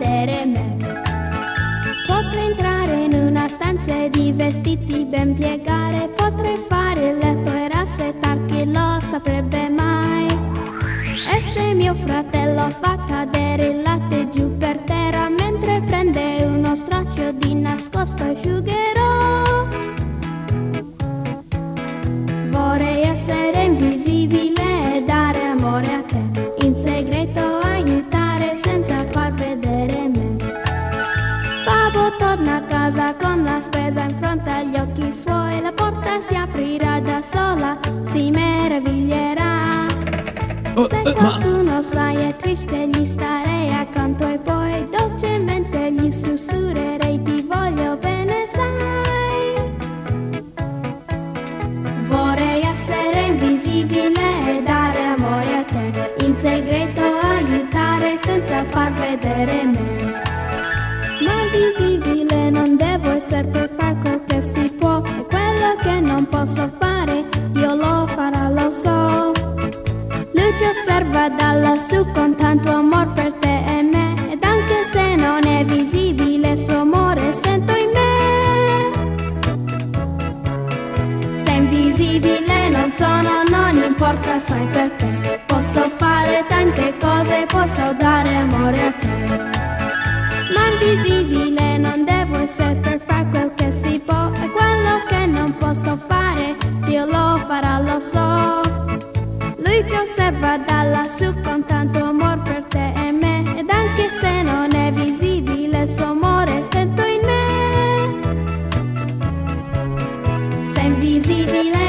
vedere me. Potrei entrare in una stanza e di vestiti ben piegare, potrei fare il letto e rassettar, chi lo saprebbe mai. E se mio fratello fa cadere il latte giù per terra, mentre prende uno straccio di nascosto asciugherò. Vorrei essere invisibile e dare amore a te, in segreto aiutare senza far vedere me. Babbo torna a casa con la spesa in fronte agli occhi suoi, la porta si aprirà da sola, si meraviglierà. Se qualcuno sai è triste gli starei accanto e poi dolcemente gli sussurrerei ti voglio bene sai. Vorrei essere invisibile e dare amore a te, in segreto aiutare senza far vedere me. Ma invisibile non devo essere per far quel che si può, e quello che non posso fare Dio lo farà, lo so. Lui ti osserva da lassù con tanto amor per te e me, ed anche se non è visibile il suo amore sento in me. Se invisibile non sono, non importa sai perché, posso fare tante cose, posso dare amore a te. Ma invisibile non devo essere per far quel che si può, e quello che non posso fare Dio lo farà, lo so. Lui ti osserva da lassù con tanto amor per te e me, ed anche se non è visibile il suo amore sento in me. Se invisibile